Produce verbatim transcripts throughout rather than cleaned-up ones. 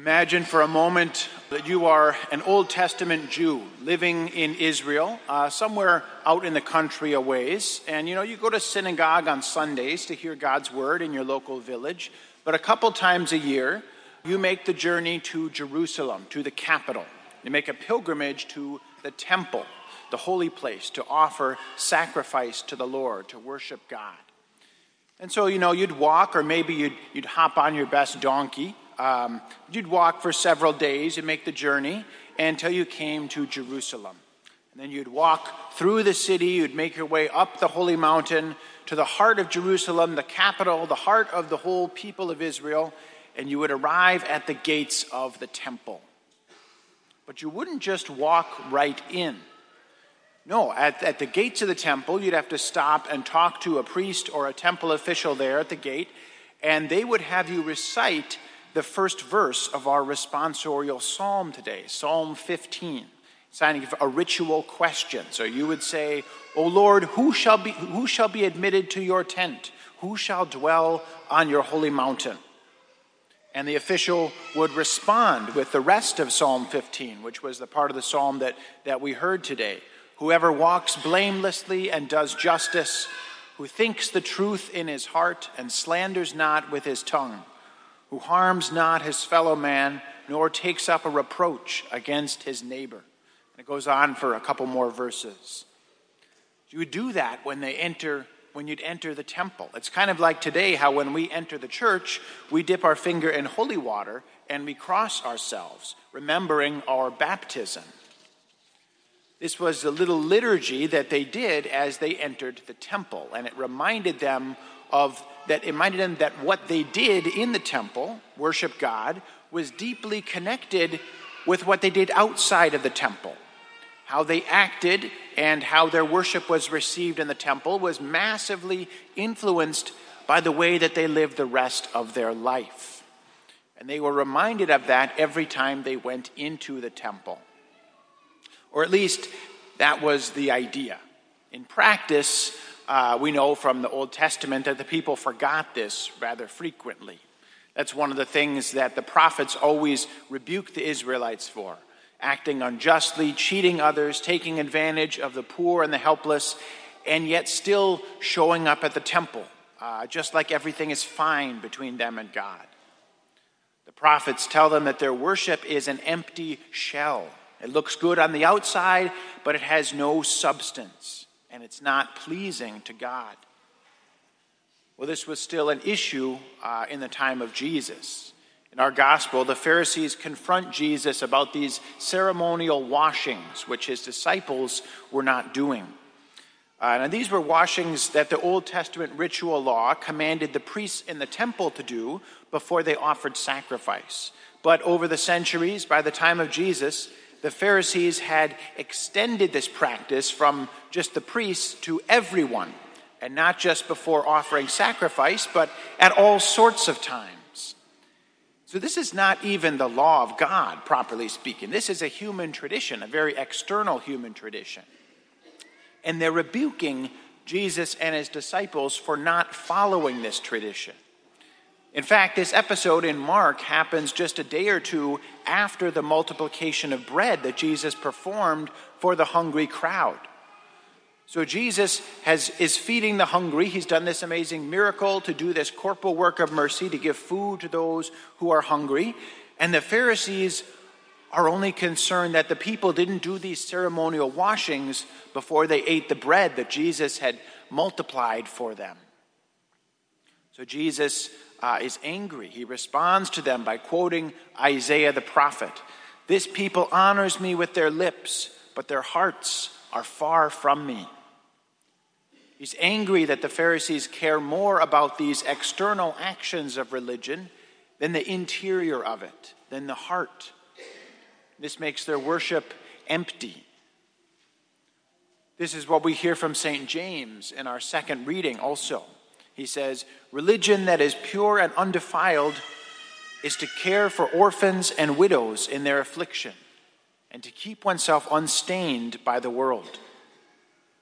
Imagine for a moment that you are an Old Testament Jew living in Israel, uh, somewhere out in the country a ways. And you know, you go to synagogue on Sundays to hear God's word in your local village. But a couple times a year, you make the journey to Jerusalem, to the capital. You make a pilgrimage to the temple, the holy place, to offer sacrifice to the Lord, to worship God. And so, you know, you'd walk, or maybe you'd, you'd hop on your best donkey. Um, you'd walk for several days and make the journey until you came to Jerusalem. And then you'd walk through the city, you'd make your way up the holy mountain to the heart of Jerusalem, the capital, the heart of the whole people of Israel, and you would arrive at the gates of the temple. But you wouldn't just walk right in. No, at, at the gates of the temple, you'd have to stop and talk to a priest or a temple official there at the gate, and they would have you recite the first verse of our responsorial psalm today, Psalm fifteen, signing a ritual question. So you would say, "O Lord, who shall be who shall be admitted to your tent? Who shall dwell on your holy mountain?" And the official would respond with the rest of Psalm fifteen, which was the part of the psalm that, that we heard today. "Whoever walks blamelessly and does justice, who thinks the truth in his heart and slanders not with his tongue, who harms not his fellow man, nor takes up a reproach against his neighbor." And it goes on for a couple more verses. You would do that when they enter, when you'd enter the temple. It's kind of like today how when we enter the church, we dip our finger in holy water and we cross ourselves, remembering our baptism. This was the little liturgy that they did as they entered the temple, and it reminded them of that it reminded them that what they did in the temple, worship God, was deeply connected with what they did outside of the temple. How they acted and how their worship was received in the temple was massively influenced by the way that they lived the rest of their life. And they were reminded of that every time they went into the temple. Or at least that was the idea. In practice, Uh, we know from the Old Testament that the people forgot this rather frequently. That's one of the things that the prophets always rebuked the Israelites for: acting unjustly, cheating others, taking advantage of the poor and the helpless, and yet still showing up at the temple, uh, just like everything is fine between them and God. The prophets tell them that their worship is an empty shell. It looks good on the outside, but it has no substance. And it's not pleasing to God. Well, this was still an issue uh, in the time of Jesus. In our gospel, the Pharisees confront Jesus about these ceremonial washings, which his disciples were not doing. Uh, and these were washings that the Old Testament ritual law commanded the priests in the temple to do before they offered sacrifice. But over the centuries, by the time of Jesus, the Pharisees had extended this practice from just the priests to everyone, and not just before offering sacrifice, but at all sorts of times. So this is not even the law of God, properly speaking. This is a human tradition, a very external human tradition. And they're rebuking Jesus and his disciples for not following this tradition. In fact, this episode in Mark happens just a day or two after the multiplication of bread that Jesus performed for the hungry crowd. So Jesus has, is feeding the hungry. He's done this amazing miracle to do this corporal work of mercy, to give food to those who are hungry. And the Pharisees are only concerned that the people didn't do these ceremonial washings before they ate the bread that Jesus had multiplied for them. So Jesus Uh, is angry. He responds to them by quoting Isaiah the prophet. "This people honors me with their lips, but their hearts are far from me." He's angry that the Pharisees care more about these external actions of religion than the interior of it, than the heart. This makes their worship empty. This is what we hear from Saint James in our second reading also. He says, "Religion that is pure and undefiled is to care for orphans and widows in their affliction, and to keep oneself unstained by the world."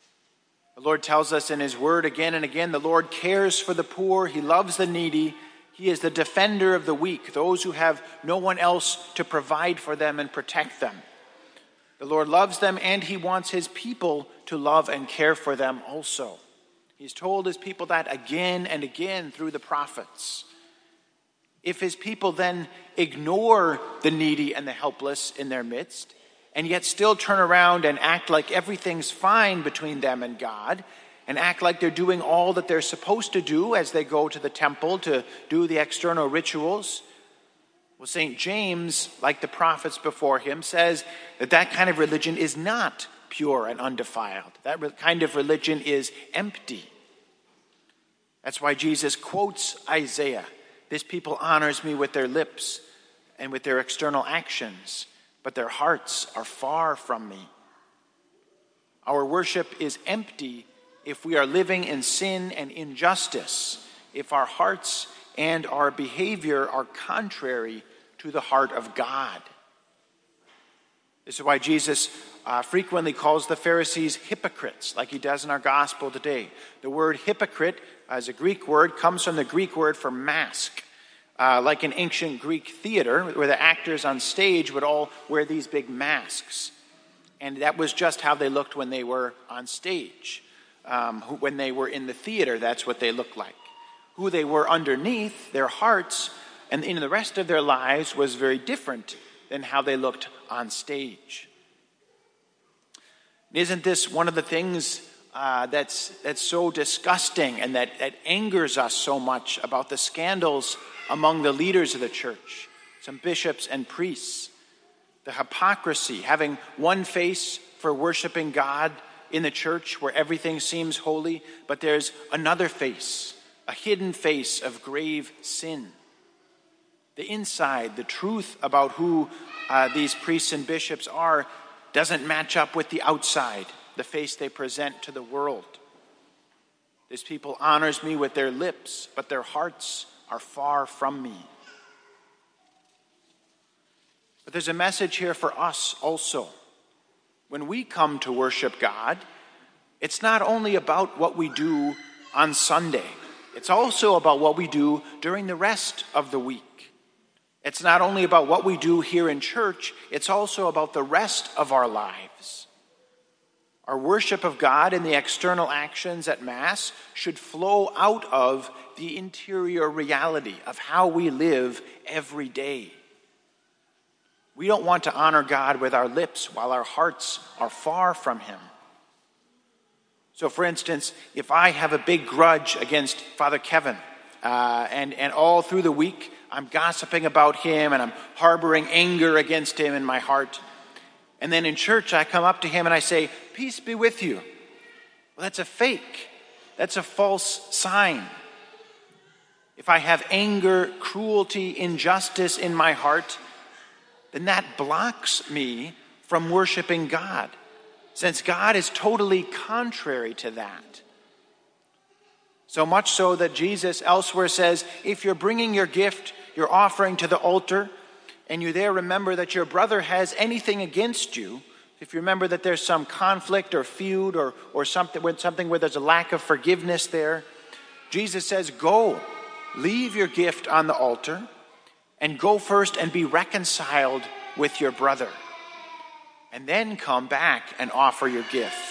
The Lord tells us in his word again and again, the Lord cares for the poor, he loves the needy, He is the defender of the weak, those who have no one else to provide for them and protect them. The Lord loves them, and he wants his people to love and care for them also. He's told his people that again and again through the prophets. If his people then ignore the needy and the helpless in their midst, and yet still turn around and act like everything's fine between them and God, and act like they're doing all that they're supposed to do as they go to the temple to do the external rituals, well, Saint James, like the prophets before him, says that that kind of religion is not pure and undefiled. That kind of religion is empty. That's why Jesus quotes Isaiah. This people honors me with their lips and with their external actions, but their hearts are far from me. Our worship is empty if we are living in sin and injustice, if our hearts and our behavior are contrary to the heart of God. This is why Jesus uh, frequently calls the Pharisees hypocrites, like he does in our gospel today. The word hypocrite, as a Greek word, comes from the Greek word for mask. Uh, like in ancient Greek theater, where the actors on stage would all wear these big masks. And that was just how they looked when they were on stage. Um, when they were in the theater, that's what they looked like. Who they were underneath, their hearts, and in the rest of their lives was very different than how they looked on stage. Isn't this one of the things uh, that's that's so disgusting and that, that angers us so much about the scandals among the leaders of the church, some bishops and priests? The hypocrisy, having one face for worshiping God in the church where everything seems holy, but there's another face, a hidden face of grave sin. The inside, the truth about who uh, these priests and bishops are, doesn't match up with the outside, the face they present to the world. This people honors me with their lips, but their hearts are far from me. But there's a message here for us also. When we come to worship God, it's not only about what we do on Sunday. It's also about what we do during the rest of the week. It's not only about what we do here in church, it's also about the rest of our lives. Our worship of God and the external actions at Mass should flow out of the interior reality of how we live every day. We don't want to honor God with our lips while our hearts are far from him. So, for instance, if I have a big grudge against Father Kevin, uh, and, and all through the week I'm gossiping about him and I'm harboring anger against him in my heart, and then in church I come up to him and I say, "Peace be with you." Well, that's a fake. That's a false sign. If I have anger, cruelty, injustice in my heart, then that blocks me from worshiping God, since God is totally contrary to that. So much so that Jesus elsewhere says, if you're bringing your gift, your offering to the altar, and you there remember that your brother has anything against you, if you remember that there's some conflict or feud or, or something, something where there's a lack of forgiveness there, Jesus says, go, leave your gift on the altar, and go first and be reconciled with your brother. And then come back and offer your gift.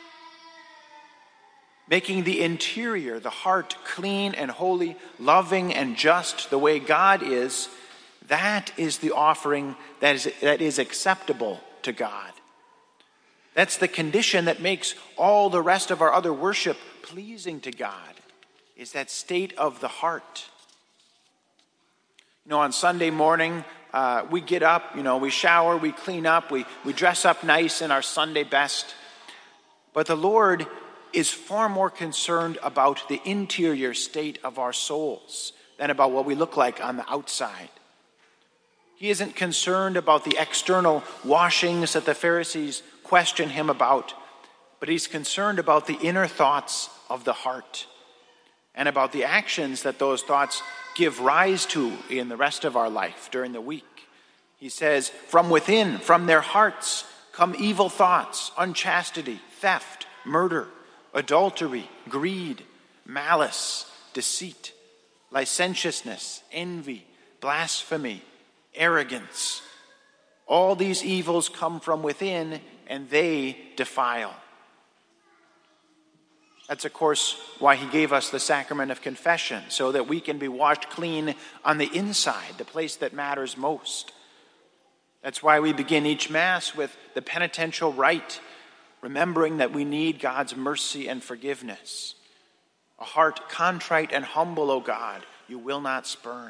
Making the interior, the heart, clean and holy, loving and just the way God is, that is the offering that is, that is acceptable to God. That's the condition that makes all the rest of our other worship pleasing to God, is that state of the heart. You know, on Sunday morning, uh, we get up, you know, we shower, we clean up, we, we dress up nice in our Sunday best. But the Lord is far more concerned about the interior state of our souls than about what we look like on the outside. He isn't concerned about the external washings that the Pharisees question him about, but he's concerned about the inner thoughts of the heart and about the actions that those thoughts give rise to in the rest of our life during the week. He says, from within, from their hearts, come evil thoughts, unchastity, theft, murder, adultery, greed, malice, deceit. licentiousness, envy, blasphemy, arrogance. All these evils come from within, and they defile. That's, of course, why he gave us the sacrament of confession, so that we can be washed clean on the inside, the place that matters most. That's why we begin each Mass with the penitential rite, remembering that we need God's mercy and forgiveness. A heart contrite and humble, O God, you will not spurn.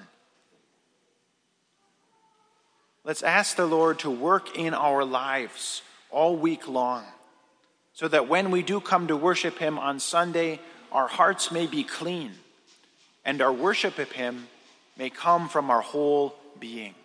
Let's ask the Lord to work in our lives all week long, so that when we do come to worship him on Sunday, our hearts may be clean, and our worship of him may come from our whole being.